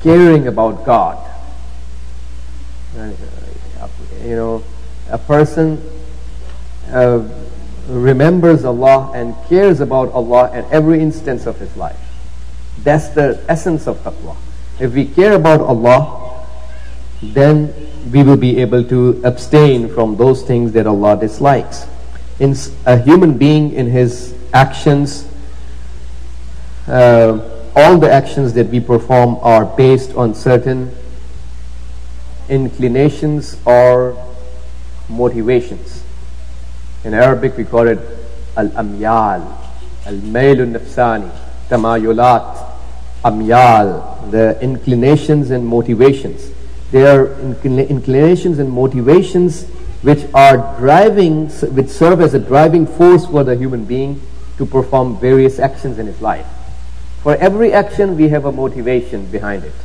caring about God. A person remembers Allah and cares about Allah at every instance of his life. That's the essence of taqwa. If we care about Allah, then we will be able to abstain from those things that Allah dislikes. In a human being, in his actions, all the actions that we perform are based on certain inclinations or motivations. In Arabic we call it al-amyal, al-mayl al-nafsani, tamayulat, amyal, the inclinations and motivations. They are inclinations and motivations which serve as a driving force for the human being to perform various actions in his life. For every action we have a motivation behind it.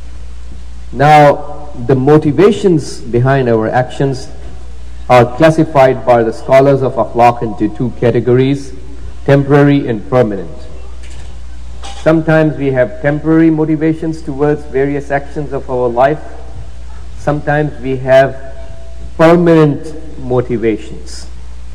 Now, the motivations behind our actions are classified by the scholars of akhlaq into two categories: temporary and permanent. Sometimes we have temporary motivations towards various actions of our life. Sometimes we have permanent motivations.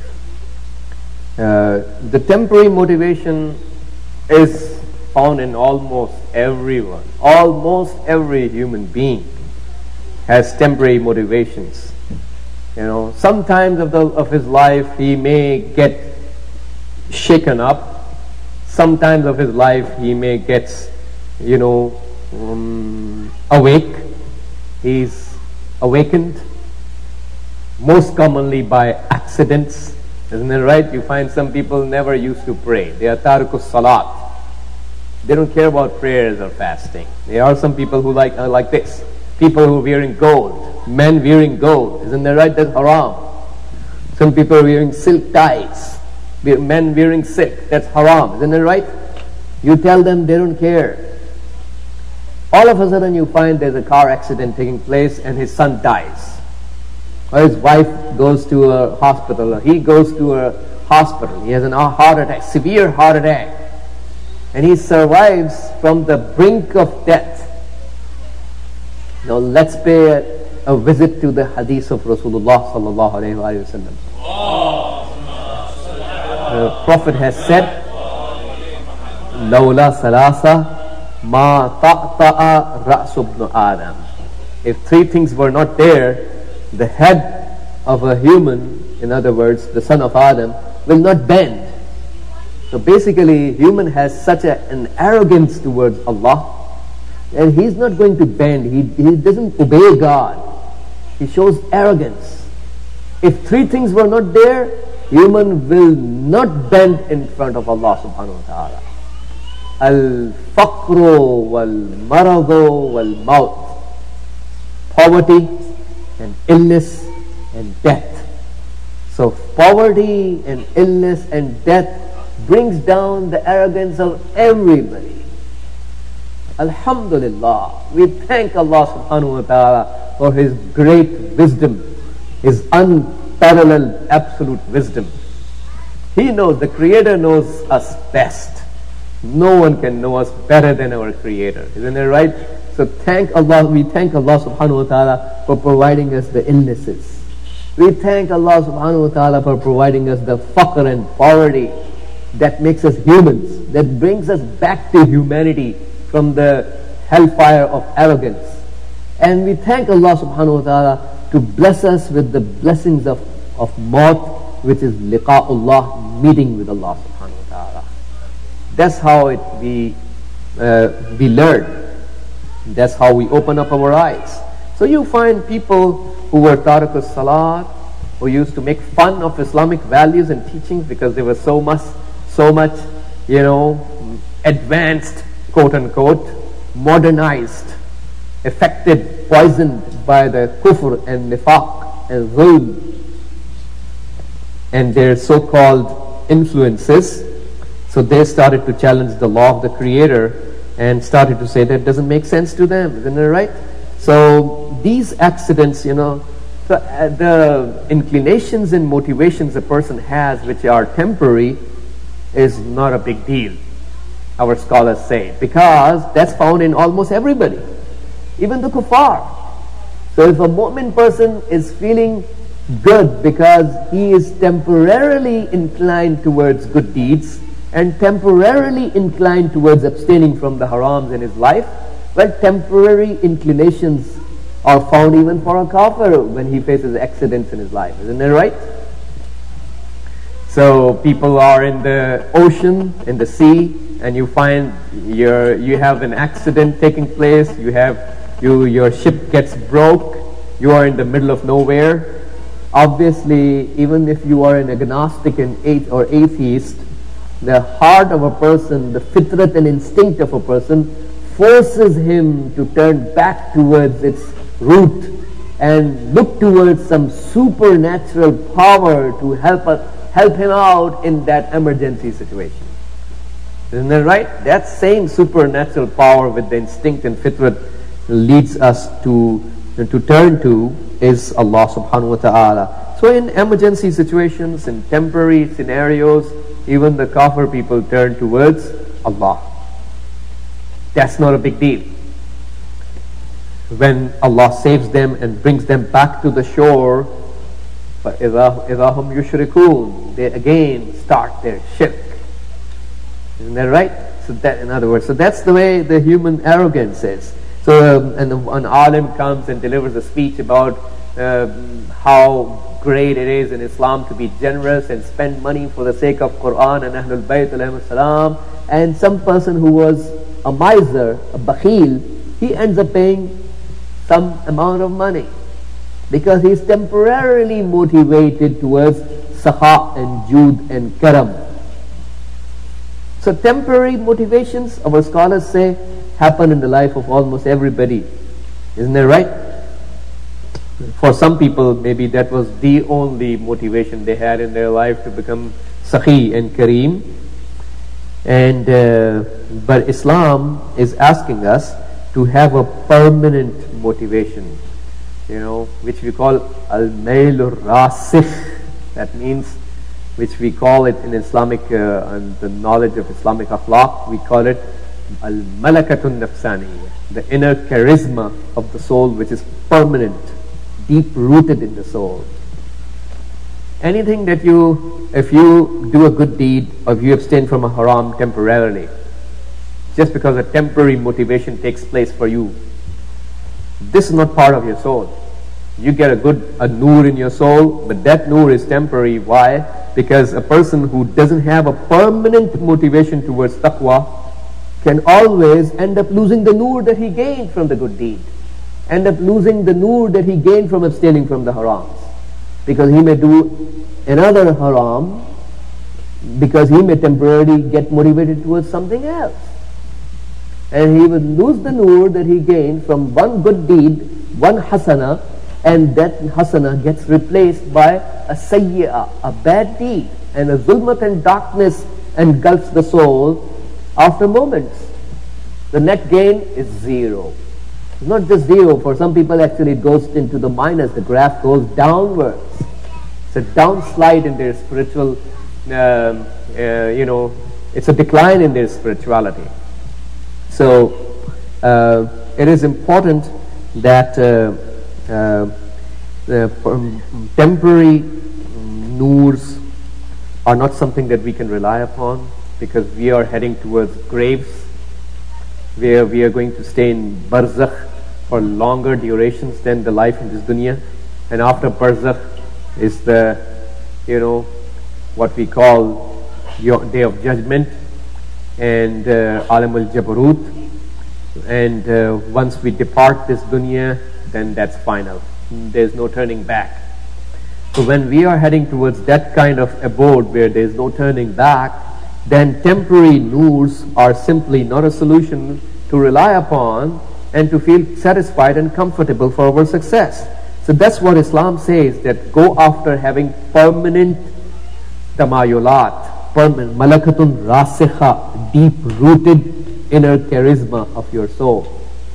The temporary motivation is found in almost everyone. Almost every human being has temporary motivations. Sometimes of his life he may get shaken up. Sometimes of his life he may get, awake. He's awakened, most commonly by accidents. Isn't it right? You find some people never used to pray. They are tarikus salat. They don't care about prayers or fasting. There are some people who like this. People who are wearing gold, men wearing gold. Isn't that right? That's haram. Some people are wearing silk ties, men wearing silk. That's haram. Isn't that right? You tell them, they don't care. All of a sudden you find there's a car accident taking place and his son dies. Or his wife goes to a hospital, or he goes to a hospital. He has a heart attack, severe heart attack. And he survives from the brink of death. Now let's pay a visit to the hadith of Rasulullah sallallahu alayhi wa sallam. The Prophet has said, Lawla salasa ma ta'ta'a ra'su ibn Adam. If three things were not there, the head of a human, in other words, the son of Adam, will not bend. So basically, human has such an arrogance towards Allah, and he's not going to bend. He doesn't obey God. He shows arrogance. If three things were not there, human will not bend in front of Allah subhanahu wa ta'ala. Al-faqru wal-maradu wal-maut. Poverty and illness and death. So poverty and illness and death brings down the arrogance of everybody. Alhamdulillah, we thank Allah subhanahu wa ta'ala for His great wisdom, His unparalleled absolute wisdom. He knows, the Creator knows us best. No one can know us better than our Creator. Isn't it right? So thank Allah, we thank Allah subhanahu wa ta'ala for providing us the illnesses. We thank Allah subhanahu wa ta'ala for providing us the faqr and poverty that makes us humans, that brings us back to humanity from the hellfire of arrogance. And we thank Allah subhanahu wa ta'ala to bless us with the blessings of maut, which is liqa'ullah, meeting with Allah subhanahu wa ta'ala. That's how we learn. That's how we open up our eyes. So you find people who were tarikus salat, who used to make fun of Islamic values and teachings because they were so much, advanced, quote unquote, modernized, affected, poisoned by the kufr and nifaq and zulm and their so-called influences. So they started to challenge the law of the Creator and started to say that doesn't make sense to them. Isn't it right? So these accidents, the inclinations and motivations a person has which are temporary is not a big deal, our scholars say, because that's found in almost everybody. even the kuffar. So if a mu'min person is feeling good because he is temporarily inclined towards good deeds and temporarily inclined towards abstaining from the harams in his life, well, temporary inclinations are found even for a kafir when he faces accidents in his life. Isn't that right? So people are in the ocean, in the sea, and you find you have an accident taking place, your ship gets broke, you are in the middle of nowhere. Obviously, even if you are an agnostic or atheist, the heart of a person, the fitrat and instinct of a person forces him to turn back towards its root and look towards some supernatural power to help him out in that emergency situation. Isn't that right? That same supernatural power with the instinct and fitrat leads us to turn to is Allah subhanahu wa ta'ala. So in emergency situations, in temporary scenarios, even the kafir people turn towards Allah. That's not a big deal. When Allah saves them and brings them back to the shore, فَإِذَا هُمْ يُشْرِكُونَ, they again start their shirk. Isn't that right? So that, in other words, so that's the way the human arrogance is. So and an alim comes and delivers a speech about how great it is in Islam to be generous and spend money for the sake of Quran and Ahlul Bayt alayhim salam, and some person who was a miser, a bakhil, he ends up paying some amount of money because he is temporarily motivated towards sakha and jood and karam. So temporary motivations, our scholars say, happen in the life of almost everybody. Isn't that right? For some people, maybe that was the only motivation they had in their life to become sakhi and kareem. And but Islam is asking us to have a permanent motivation, which we call al-mailur rasikh. That means, which we call it in Islamic and the knowledge of Islamic akhlaq, we call it al-malakatun nafsaniyya, the inner charisma of the soul, which is permanent, deep rooted in the soul. Anything that if you do a good deed or if you abstain from a haram temporarily, just because a temporary motivation takes place for you, this is not part of your soul. You get a nur in your soul, but that nur is temporary. Why? Because a person who doesn't have a permanent motivation towards taqwa can always end up losing the nur that he gained from the good deed, end up losing the nur that he gained from abstaining from the harams, because he may do another haram, because he may temporarily get motivated towards something else, and he will lose the nur that he gained from one good deed, one hasana, and that hasana gets replaced by a sayyi'ah, a bad deed, and a zulmat and darkness engulfs the soul after moments. The net gain is zero. It's not just zero. For some people, actually, it goes into the minus. The graph goes downwards. It's a downslide in their spiritual, it's a decline in their spirituality. So, it is important that temporary noors are not something that we can rely upon, because we are heading towards graves where we are going to stay in barzakh for longer durations than the life in this dunya. And after barzakh is the, what we call your day of judgment and alam al-jabarut. And once we depart this dunya, then that's final. There's no turning back. So when we are heading towards that kind of abode where there's no turning back, then temporary noors are simply not a solution to rely upon and to feel satisfied and comfortable for our success. So that's what Islam says, that go after having permanent tamayulat, permanent malakatun rasikha, deep rooted inner charisma of your soul.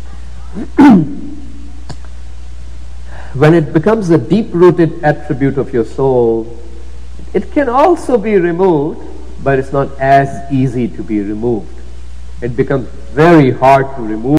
When it becomes a deep-rooted attribute of your soul, it can also be removed, but it's not as easy to be removed. It becomes very hard to remove.